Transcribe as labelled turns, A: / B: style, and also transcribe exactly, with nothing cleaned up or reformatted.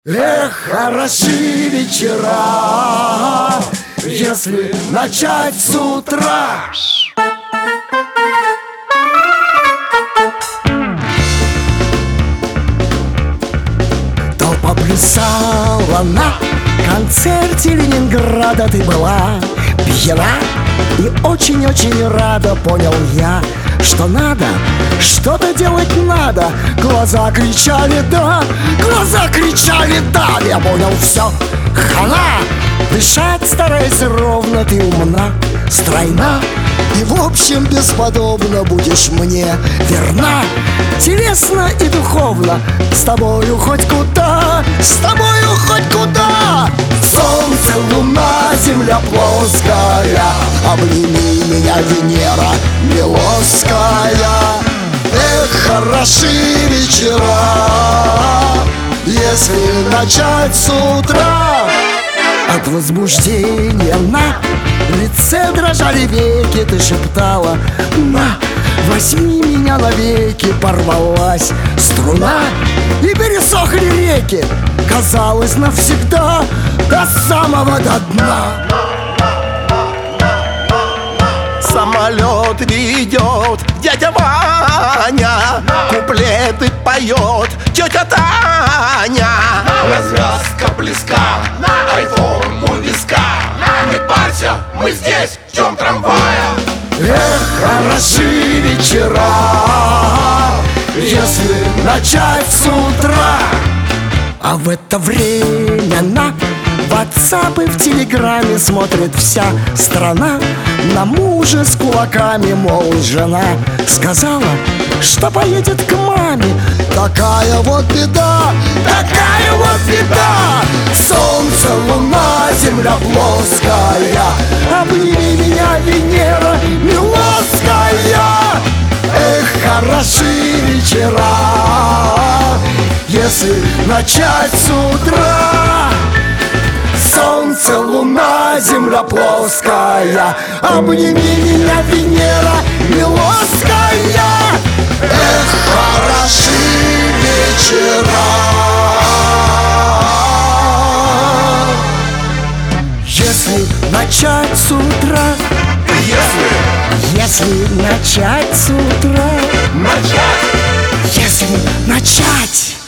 A: Эх, хороши вечера, если начать с утра. Толпа плясала на концерте Ленинграда. Ты была пьяна и очень-очень рада. Понял я, что надо, что-то делать надо. Глаза кричали «да», глаза кричали «да». Я понял, все, хана. Дышать старайся ровно, ты умна, стройна и в общем бесподобно. Будешь мне верна, телесно и духовно. С тобою хоть куда, с тобою хоть куда. Солнце, луна, земля плоская, обними меня, Венера Милосская. Эх, хороши вечера, если начать с утра. От возбуждения на лице дрожали веки. Ты шептала: на, возьми меня навеки. Порвалась струна и пересохли реки. Казалось, навсегда, до самого до дна.
B: Самолет ведет дядя Ваня, куплеты поет тетя Таня.
C: Развязка близка, айфон у виска. Не парься, мы здесь, ждем трамвая.
A: Эх, хороши вечера, если начать с утра. А в это время на ватсапы в телеграме смотрит вся страна на мужа с кулаками. Мол, жена сказала, что поедет к маме. Такая вот беда, такая вот беда. Солнце, луна, земля плоская, обними меня, Венера Милосская. Эх, хороши вечера, если начать с утра. Солнце, луна, земля плоская, обними меня, Венера Милосская. Эх, хороши вечера, если начать с утра.
C: Если
A: Если начать с утра.
C: начать,
A: Если начать.